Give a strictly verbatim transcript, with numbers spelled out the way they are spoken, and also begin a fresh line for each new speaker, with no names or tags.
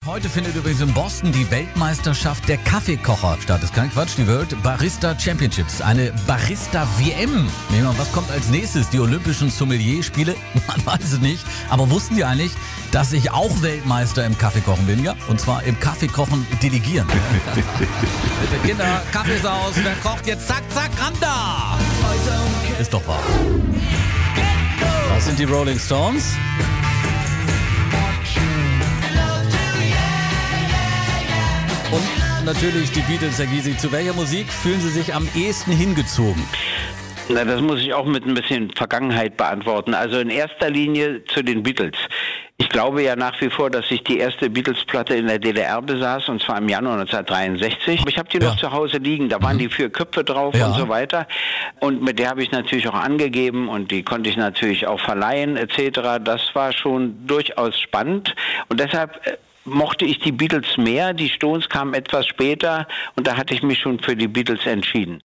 Heute findet übrigens in Boston die Weltmeisterschaft der Kaffeekocher statt. Das ist kein Quatsch, die World Barista Championships. Eine Barista-W M. Nehmen wir, was kommt als nächstes? Die Olympischen Sommelier-Spiele? Man weiß es nicht. Aber wussten Sie eigentlich, dass ich auch Weltmeister im Kaffeekochen bin? Ja? Und zwar im Kaffeekochen delegieren. Bitte Kinder, Kaffee ist aus. Wer kocht jetzt? Zack, zack, ran da! Ist doch wahr. Das sind die Rolling Stones. Und natürlich die Beatles, Herr Gysi. Zu welcher Musik fühlen Sie sich am ehesten hingezogen?
Na, das muss ich auch mit ein bisschen Vergangenheit beantworten. Also in erster Linie zu den Beatles. Ich glaube ja nach wie vor, dass ich die erste Beatles-Platte in der D D R besaß, und zwar im Januar neunzehnhundertdreiundsechzig. Ich habe die ja. noch zu Hause liegen, da waren mhm. die vier Köpfe drauf ja. und so weiter. Und mit der habe ich natürlich auch angegeben und die konnte ich natürlich auch verleihen et cetera. Das war schon durchaus spannend und deshalb äh, mochte ich die Beatles mehr. Die Stones kamen etwas später und da hatte ich mich schon für die Beatles entschieden.